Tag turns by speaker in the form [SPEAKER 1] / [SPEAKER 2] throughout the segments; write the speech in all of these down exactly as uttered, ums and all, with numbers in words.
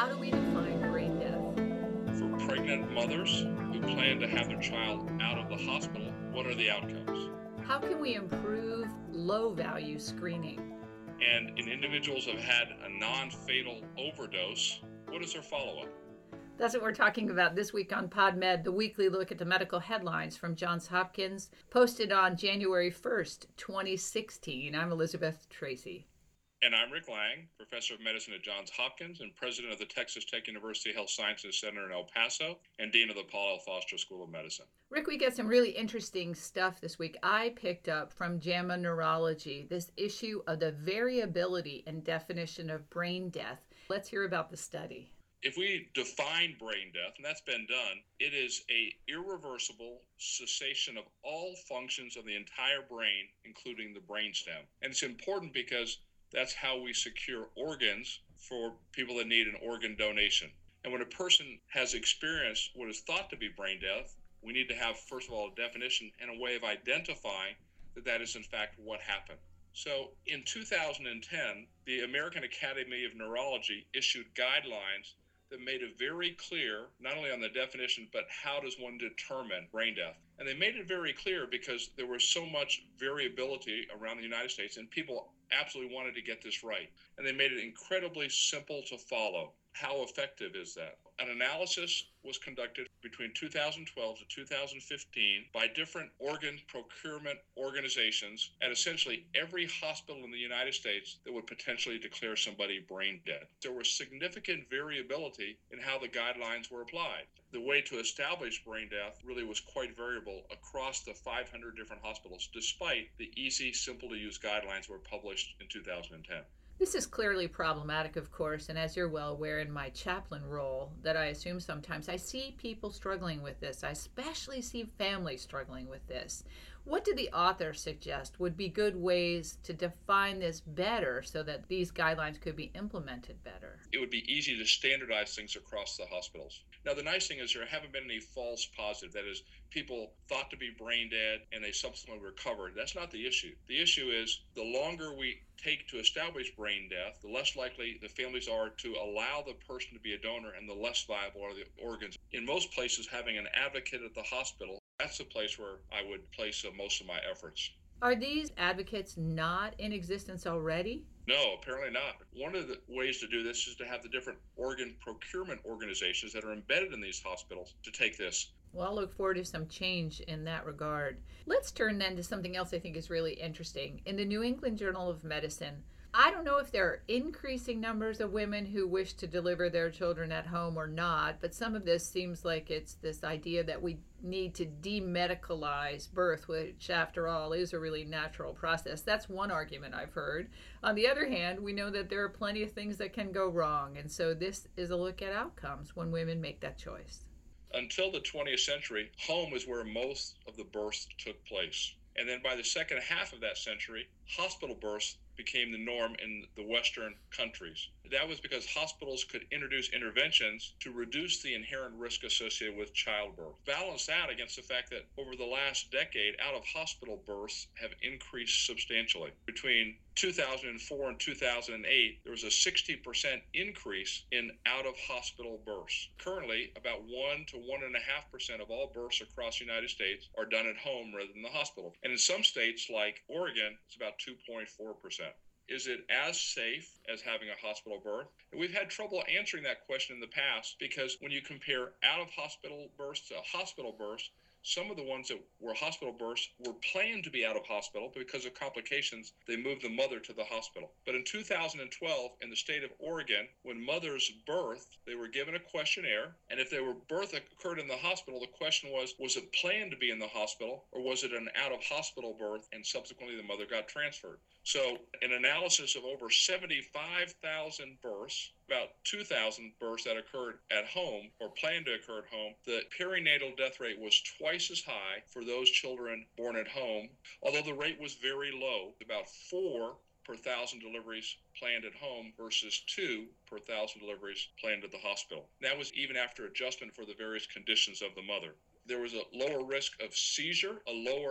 [SPEAKER 1] How do we define brain death?
[SPEAKER 2] For pregnant mothers who plan to have their child out of the hospital, what are the outcomes?
[SPEAKER 1] How can we improve low-value screening?
[SPEAKER 2] And in individuals who have had a non-fatal overdose, what is their follow-up?
[SPEAKER 1] That's what we're talking about this week on PodMed, the weekly look at the medical headlines from Johns Hopkins, posted on January first, twenty sixteen. I'm Elizabeth Tracy.
[SPEAKER 2] And I'm Rick Lang, professor of medicine at Johns Hopkins and president of the Texas Tech University Health Sciences Center in El Paso and dean of the Paul L. Foster School of Medicine.
[SPEAKER 1] Rick, we get some really interesting stuff this week. I picked up from JAMA Neurology this issue of the variability and definition of brain death. Let's hear about the study.
[SPEAKER 2] If we define brain death, and that's been done, it is a irreversible cessation of all functions of the entire brain, including the brainstem. And it's important because that's how we secure organs for people that need an organ donation. And when a person has experienced what is thought to be brain death, we need to have, first of all, a definition and a way of identifying that that is in fact what happened. So in two thousand ten, the American Academy of Neurology issued guidelines that made it very clear, not only on the definition, but how does one determine brain death. And they made it very clear because there was so much variability around the United States and people absolutely wanted to get this right. And they made it incredibly simple to follow. How effective is that? An analysis was conducted between two thousand twelve to two thousand fifteen by different organ procurement organizations at essentially every hospital in the United States that would potentially declare somebody brain dead. There was significant variability in how the guidelines were applied. The way to establish brain death really was quite variable across the five hundred different hospitals, despite the easy, simple to use guidelines that were published in two thousand ten.
[SPEAKER 1] This is clearly problematic, of course, and as you're well aware in my chaplain role, that I assume sometimes I see people struggling with this. I especially see families struggling with this. What do the authors suggest would be good ways to define this better so that these guidelines could be implemented better?
[SPEAKER 2] It would be easy to standardize things across the hospitals. Now, the nice thing is there haven't been any false positive. That is, people thought to be brain dead and they subsequently recovered. That's not the issue. The issue is the longer we take to establish brain death, the less likely the families are to allow the person to be a donor and the less viable are the organs. In most places, having an advocate at the hospital, that's the place where I would place uh, most of my efforts.
[SPEAKER 1] Are these advocates not in existence already?
[SPEAKER 2] No, apparently not. One of the ways to do this is to have the different organ procurement organizations that are embedded in these hospitals to take this.
[SPEAKER 1] Well, I'll look forward to some change in that regard. Let's turn then to something else I think is really interesting. In the New England Journal of Medicine, I don't know if there are increasing numbers of women who wish to deliver their children at home or not, but some of this seems like it's this idea that we need to demedicalize birth, which after all is a really natural process. That's one argument I've heard. On the other hand, we know that there are plenty of things that can go wrong, and so this is a look at outcomes when women make that choice.
[SPEAKER 2] Until the twentieth century, home is where most of the births took place. And then by the second half of that century, hospital births became the norm in the Western countries. That was because hospitals could introduce interventions to reduce the inherent risk associated with childbirth. Balance that against the fact that over the last decade, out-of-hospital births have increased substantially. Between two thousand four and two thousand eight, there was a sixty percent increase in out-of-hospital births. Currently, about one to one point five percent of all births across the United States are done at home rather than the hospital. And in some states, like Oregon, it's about two point four percent. Is it as safe as having a hospital birth? And we've had trouble answering that question in the past because when you compare out-of-hospital births to hospital births, some of the ones that were hospital births were planned to be out of hospital, but because of complications, they moved the mother to the hospital. But in two thousand twelve, in the state of Oregon, when mothers birthed, they were given a questionnaire, and if their birth occurred in the hospital, the question was, was it planned to be in the hospital, or was it an out-of-hospital birth, and subsequently the mother got transferred? So an analysis of over seventy-five thousand births, about two thousand births that occurred at home or planned to occur at home, the perinatal death rate was twice as high for those children born at home, although the rate was very low, about four per thousand deliveries planned at home versus two per thousand deliveries planned at the hospital. That was even after adjustment for the various conditions of the mother. There was a lower risk of seizure, a lower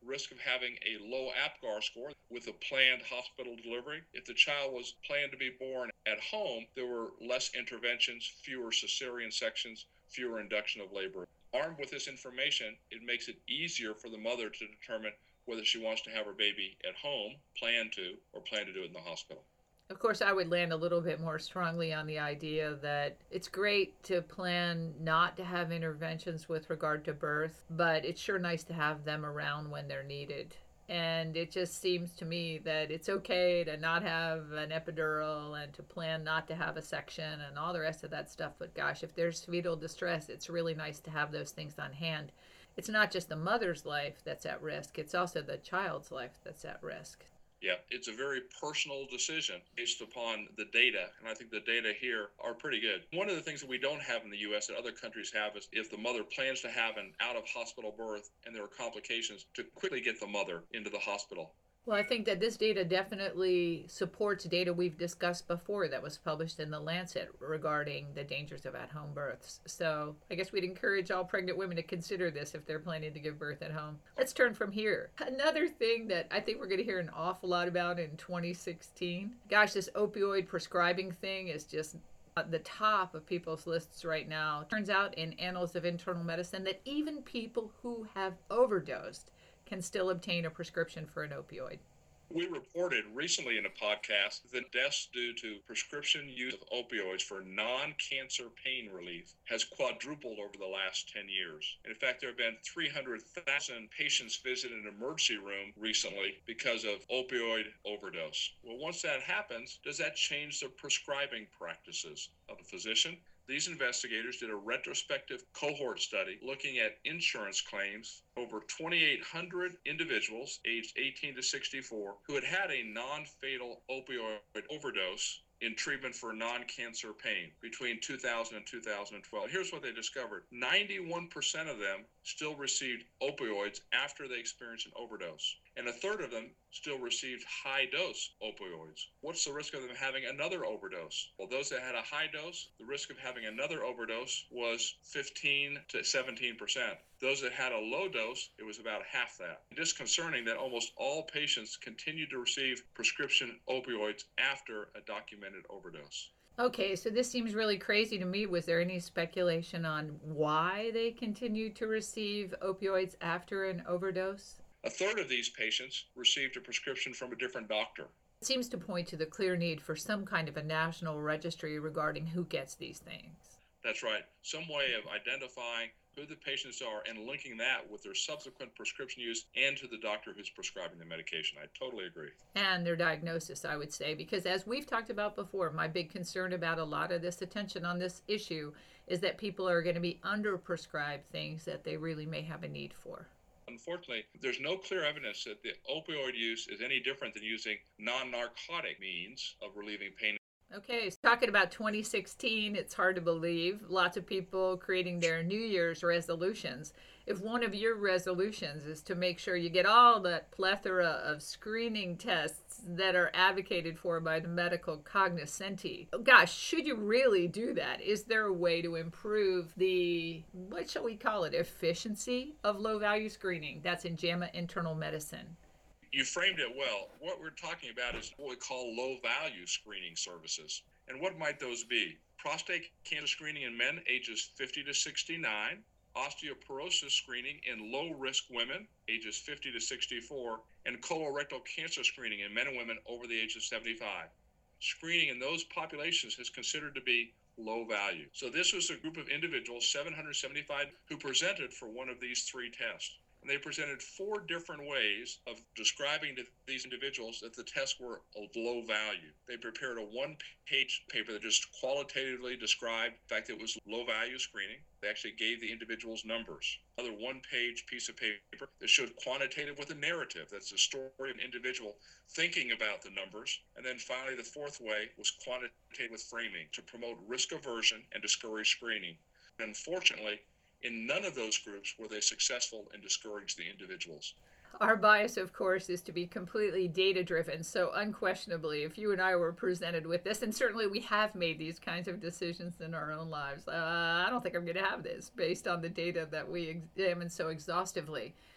[SPEAKER 2] risk of having a low APGAR score with a planned hospital delivery. If the child was planned to be born at home, there were less interventions, fewer cesarean sections, fewer induction of labor. Armed with this information, it makes it easier for the mother to determine whether she wants to have her baby at home, plan to, or plan to do it in the hospital.
[SPEAKER 1] Of course, I would land a little bit more strongly on the idea that it's great to plan not to have interventions with regard to birth, but it's sure nice to have them around when they're needed. And it just seems to me that it's okay to not have an epidural and to plan not to have a section and all the rest of that stuff. But gosh, if there's fetal distress, it's really nice to have those things on hand. It's not just the mother's life that's at risk, it's also the child's life that's at risk.
[SPEAKER 2] Yeah, it's a very personal decision based upon the data, and I think the data here are pretty good. One of the things that we don't have in the U S that other countries have is if the mother plans to have an out-of-hospital birth and there are complications, to quickly get the mother into the hospital.
[SPEAKER 1] Well, I think that this data definitely supports data we've discussed before that was published in The Lancet regarding the dangers of at-home births. So I guess we'd encourage all pregnant women to consider this if they're planning to give birth at home. Let's turn from here. Another thing that I think we're going to hear an awful lot about in twenty sixteen. Gosh, this opioid prescribing thing is just at the top of people's lists right now. Turns out in Annals of Internal Medicine that even people who have overdosed can still obtain a prescription for an opioid.
[SPEAKER 2] We reported recently in a podcast that deaths due to prescription use of opioids for non-cancer pain relief has quadrupled over the last ten years. And in fact, there have been three hundred thousand patients visit an emergency room recently because of opioid overdose. Well, once that happens, does that change the prescribing practices of the physician? These investigators did a retrospective cohort study looking at insurance claims over twenty-eight hundred individuals aged eighteen to sixty-four who had had a non-fatal opioid overdose in treatment for non-cancer pain between two thousand and two thousand twelve. Here's what they discovered. ninety-one percent of them still received opioids after they experienced an overdose, and a third of them still received high-dose opioids. What's the risk of them having another overdose? Well, those that had a high dose, the risk of having another overdose was fifteen to seventeen percent. Those that had a low dose, it was about half that. It is concerning that almost all patients continue to receive prescription opioids after a documented overdose.
[SPEAKER 1] Okay, so this seems really crazy to me. Was there any speculation on why they continued to receive opioids after an overdose?
[SPEAKER 2] A third of these patients received a prescription from a different doctor.
[SPEAKER 1] It seems to point to the clear need for some kind of a national registry regarding who gets these things.
[SPEAKER 2] That's right. Some way of identifying who the patients are and linking that with their subsequent prescription use and to the doctor who's prescribing the medication. I totally agree.
[SPEAKER 1] And their diagnosis, I would say, because as we've talked about before, my big concern about a lot of this attention on this issue is that people are going to be under-prescribed things that they really may have a need for.
[SPEAKER 2] Unfortunately, there's no clear evidence that the opioid use is any different than using non-narcotic means of relieving pain.
[SPEAKER 1] Okay, so talking about twenty sixteen, it's hard to believe. Lots of people creating their New Year's resolutions. If one of your resolutions is to make sure you get all that plethora of screening tests that are advocated for by the medical cognoscenti, gosh, should you really do that? Is there a way to improve the, what shall we call it, efficiency of low-value screening? That's in JAMA Internal Medicine.
[SPEAKER 2] You framed it well. What we're talking about is what we call low-value screening services. And what might those be? Prostate cancer screening in men ages fifty to sixty-nine, osteoporosis screening in low-risk women ages fifty to sixty-four, and colorectal cancer screening in men and women over the age of seventy-five. Screening in those populations is considered to be low value. So this was a group of individuals, seven hundred seventy-five, who presented for one of these three tests. And they presented four different ways of describing to these individuals that the tests were of low value. They prepared a one-page paper that just qualitatively described the fact that it was low-value screening. They actually gave the individuals numbers. Another one-page piece of paper that showed quantitative with a narrative. That's the story of an individual thinking about the numbers. And then finally, the fourth way was quantitative with framing to promote risk aversion and discourage screening. And unfortunately, in none of those groups were they successful in discouraging the individuals.
[SPEAKER 1] Our bias, of course, is to be completely data-driven. So unquestionably, if you and I were presented with this, and certainly we have made these kinds of decisions in our own lives, uh, I don't think I'm going to have this based on the data that we examine so exhaustively.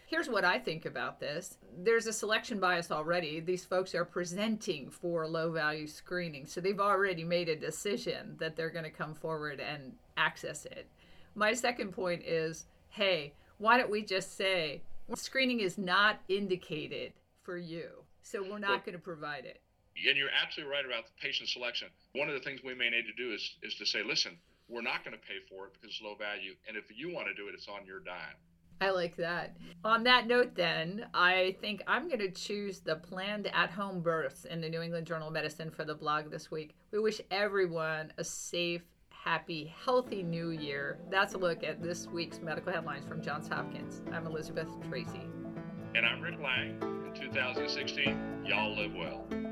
[SPEAKER 1] Here's what I think about this. There's a selection bias already. These folks are presenting for low value screening, so they've already made a decision that they're going to come forward and access it. My second point is, hey, why don't we just say screening is not indicated for you, so we're not well, going to provide it.
[SPEAKER 2] And you're absolutely right about the patient selection. One of the things we may need to do is, is to say, listen, we're not going to pay for it because it's low value, and if you want to do it, it's on your dime.
[SPEAKER 1] I like that. On that note, then, I think I'm going to choose the planned at-home births in the New England Journal of Medicine for the blog this week. We wish everyone a safe, happy, healthy new year. That's a look at this week's medical headlines from Johns Hopkins. I'm Elizabeth Tracy.
[SPEAKER 2] And I'm Rick Lang. In two thousand sixteen, y'all live well.